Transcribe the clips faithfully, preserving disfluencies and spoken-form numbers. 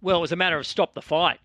Well, it was a matter of stop the fight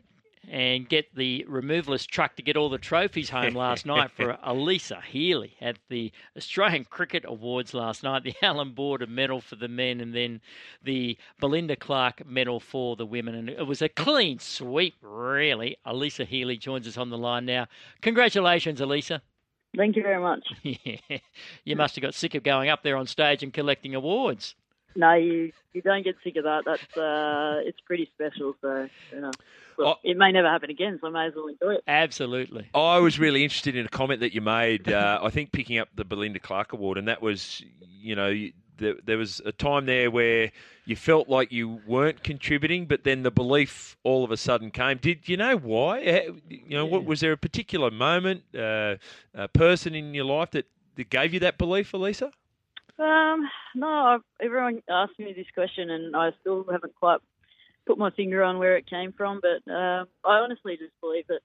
and get the removalist truck to get all the trophies home last night for Elisa Healy at the Australian Cricket Awards last night, the Alan Border medal for the men and then the Belinda Clark medal for the women. And it was a clean sweep, really. Elisa Healy joins us on the line now. Congratulations, Elisa. Thank you very much. Yeah. You must have got sick of going up there on stage and collecting awards. No, you, you don't get sick of that. That's uh, it's pretty special. So you know, well, oh, it may never happen again. So I may as well enjoy it. Absolutely. I was really interested in a comment that you made. Uh, I think picking up the Belinda Clark Award, and that was, you know, there, there was a time there where you felt like you weren't contributing, but then the belief all of a sudden came. Did you know why? You know, what was there a particular moment, uh, a person in your life that, that gave you that belief, Elisa? Um, no, I've, everyone asked me this question and I still haven't quite put my finger on where it came from, but um, I honestly just believe that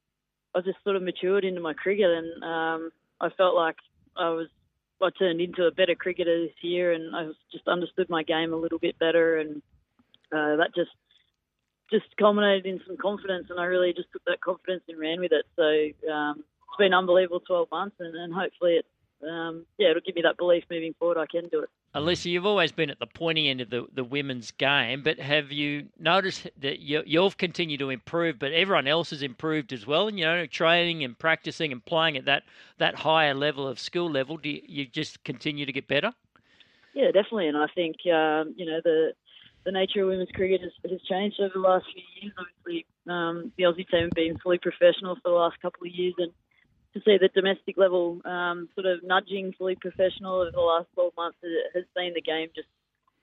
I just sort of matured into my cricket and um, I felt like I was, I turned into a better cricketer this year and I just understood my game a little bit better and uh, that just just culminated in some confidence and I really just took that confidence and ran with it. So um, it's been an unbelievable twelve months and, and hopefully it's Um, yeah, it'll give me that belief moving forward I can do it. Elisa, you've always been at the pointy end of the, the women's game, but have you noticed that you, you've continued to improve, but everyone else has improved as well? And, you know, training and practicing and playing at that, that higher level of skill level, do you, you just continue to get better? Yeah, definitely. And I think, um, you know, the the nature of women's cricket has, has changed over the last few years. Obviously, um, the Aussie team have been fully professional for the last couple of years and to see the domestic level um, sort of nudging fully professional over the last twelve months has seen the game just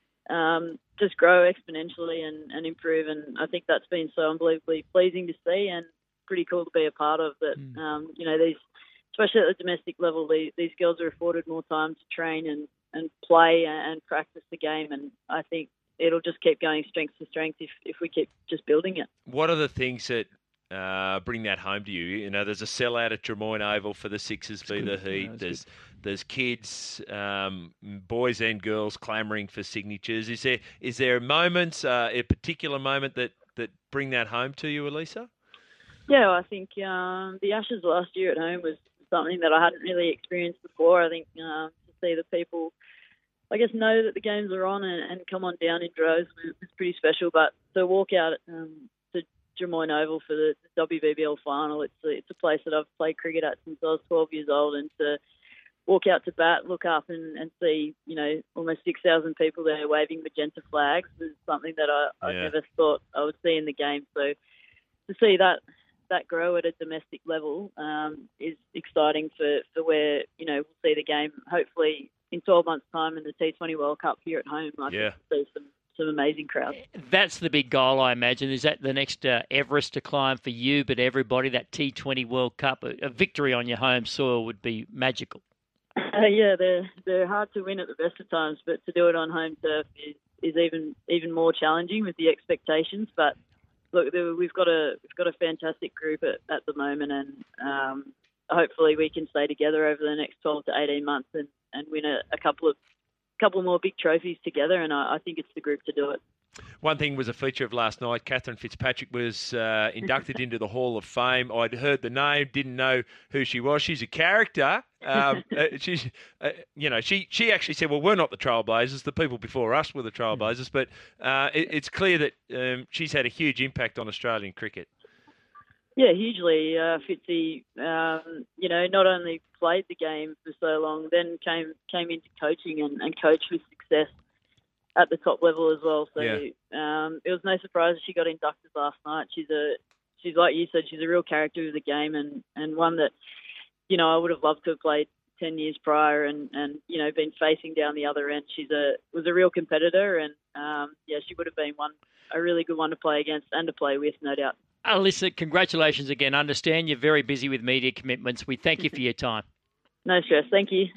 um, just grow exponentially and, and improve. And I think that's been so unbelievably pleasing to see and pretty cool to be a part of that. Mm. Um, you know, these, especially at the domestic level, these, these girls are afforded more time to train and, and play and practice the game. And I think it'll just keep going strength to strength if, if we keep just building it. What are the things that Uh, bring that home to you? You know, there's a sellout at Drummoyne Oval for the Sixers v the Heat. No, there's good. there's kids, um, boys and girls clamouring for signatures. Is there is there moments, uh, a particular moment that, that bring that home to you, Elisa? Yeah, I think um, the Ashes last year at home was something that I hadn't really experienced before. I think uh, to see the people, I guess, know that the games are on and, and come on down in droves was pretty special. But to walk out um, to Drummoyne Oval for the W B B L final. It's a, it's a place that I've played cricket at since I was twelve years old, and to walk out to bat, look up and, and see, you know, almost six thousand people there waving magenta flags is something that I, I yeah. never thought I would see in the game. So to see that that grow at a domestic level um, is exciting for, for where, you know, we'll see the game hopefully in twelve months' time in the T twenty World Cup here at home. I yeah. think we'll see some some amazing crowds. That's the big goal, I imagine. Is that the next uh, Everest to climb for you, but everybody, that T twenty World Cup, a, a victory on your home soil would be magical. Uh, yeah, they're they're hard to win at the best of times, but to do it on home turf is, is even even more challenging with the expectations. But look, we've got a we've got a fantastic group at, at the moment, and um, hopefully we can stay together over the next twelve to eighteen months and, and win a, a couple of couple more big trophies together, and I, I think it's the group to do it. One thing was a feature of last night. Catherine Fitzpatrick was uh, inducted into the Hall of Fame. I'd heard the name, didn't know who she was. She's a character. Um, uh, she's, uh, you know, she she actually said, "Well, we're not the Trailblazers. The people before us were the Trailblazers." But uh, it, it's clear that um, she's had a huge impact on Australian cricket. Yeah, hugely. Uh, Fitzy, um, you know, not only played the game for so long, then came came into coaching and, and coached with success at the top level as well. So yeah. um, it was no surprise that she got inducted last night. She's a, she's like you said, she's a real character of the game and, and one that, you know, I would have loved to have played ten years prior and, and you know, been facing down the other end. She's a was a real competitor and, um, yeah, she would have been one a really good one to play against and to play with, no doubt. Alyssa, congratulations again. I understand you're very busy with media commitments. We thank you for your time. No stress. Thank you.